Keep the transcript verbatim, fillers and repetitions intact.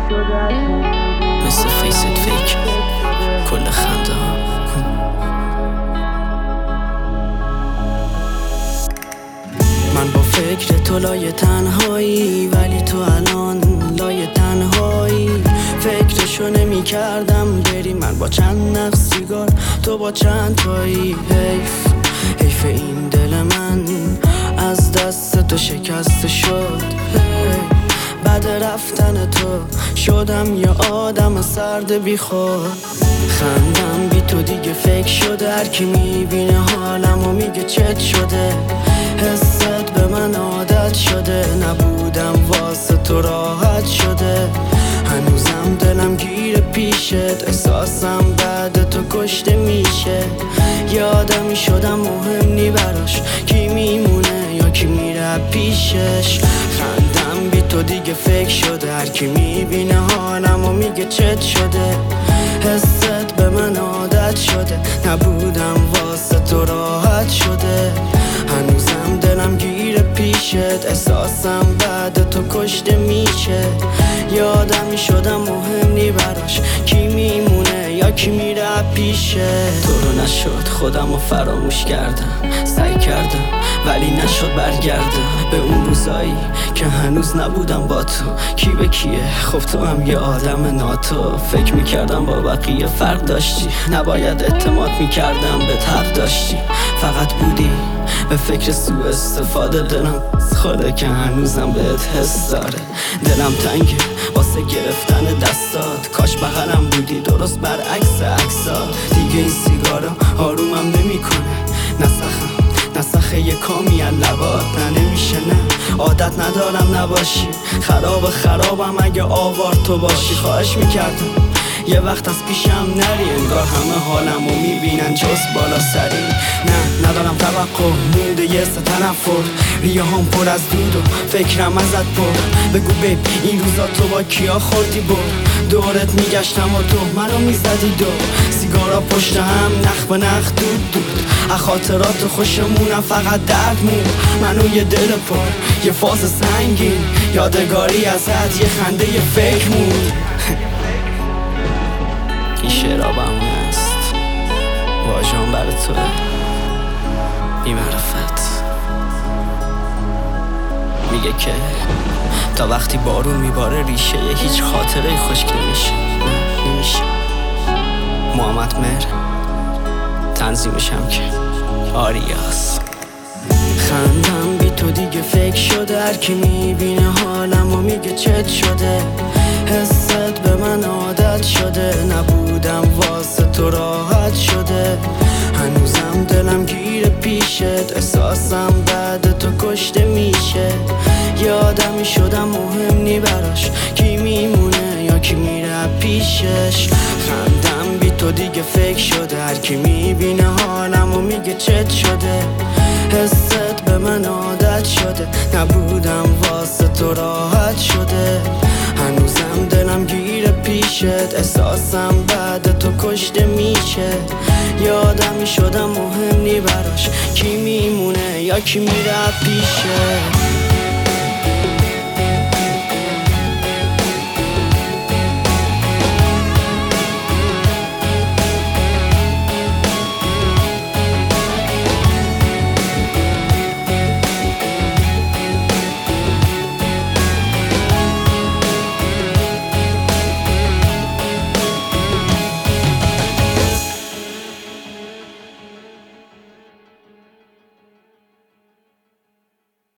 مثل فیست فیک کل خنده ها. من با فکر تو لای تنهایی، ولی تو الان لای تنهایی. فکرشو نمی کردم بری، من با چند نخ سیگار تو با چند تایی. حیف حیف این دل من از دست تو شکسته شد. بعد رفتن تو شدم یه آدم سرد بی خود. خندم بی تو دیگه فکر شده، هر کی میبینه حالمو میگه چت شده. حست به من عادت شده، نبودم واسه تو راحت شده. هنوزم دلم گیر پیشت، احساسم بعد تو کشته میشه. یه آدمی شدم مهم نی براش کی میمونه یا کی میره پیشش. خندم بی تو دیگه فکر شده، هر کی میبینه حالمو میگه چت شده. حست به من عادت شده، نبودم واسه تو راحت شده. هنوزم دلم گیر پیشت، احساسم بعد تو کشته میشه. یه آدمی شدم مهم نی براش کی میمونه یا کی میره پیشه. تو رو نشد خودم رو فراموش کردم، سعی کردم ولی نشد برگردم به اون روزایی که هنوز نبودم با تو. کی به کیه؟ خب تو هم یه آدم ناتو. فکر میکردم با بقیه فرق داشتی، نباید اعتماد میکردم به حق داشتی. فقط بودی به فکر سوء استفاده. دلم خوده که هنوزم بهت حس داره. دلم تنگه واسه گرفتن دستات، کاش بغلم بودی درست برعکس عکسات. دیگه این سیگارا آرومم نمیکنه، نسخم نسخه یه کامی از لبات. نه نمیشه، نه عادت ندارم نباشی. خراب خرابم اگه آوار تو باشی. خواهش میکردم یه وقت از پیشم نری، انگار همه حالمو میبینن جز بالا سری. نه ندارم توقع، مونده یه سه تنفر. ریه هم پر از دود و فکرم ازت پر. بگو بیب این روزا تو با کیا خوردی بر؟ دورت میگشتم و تو منو میزدی دور. سیگارا پشت هم نخ به نخ دود دود. از خاطرات خوشمونم فقط درد مون. منو یه دل پر، یه فاز سنگین، یادگاری ازت یه خنده یه فکر مون. این شعرها بهونه است، واژه‌ام برای توه بی معرفت. میگه که تا وقتی بارون میباره ریشه هیچ خاطره خشک نمیشه. نه نمیشه. محمد مهر، تنظیمش هم که آریاس. خندم بی تو دیگه فکر شده، هر کی میبینه حالمو میگه چت شده. حست به من عادت شده، نبودم واسه تو راحت شده. هنوزم دلم گیر پیشت، احساسم بعد تو کشته میشه. یه آدمی شدم مهم نی براش کی میمونه یا کی میره پیشش. خندم بی تو دیگه فکر شده، هر کی میبینه حالمو میگه چت شده. حست به من عادت شده، نبودم واسه تو راحت شده. هنوزم دلم گیر پیشت، احساسم بعد تو کشته میشه. یه آدمی شدم مهم نی براش کی میمونه یا کی میره پیشه.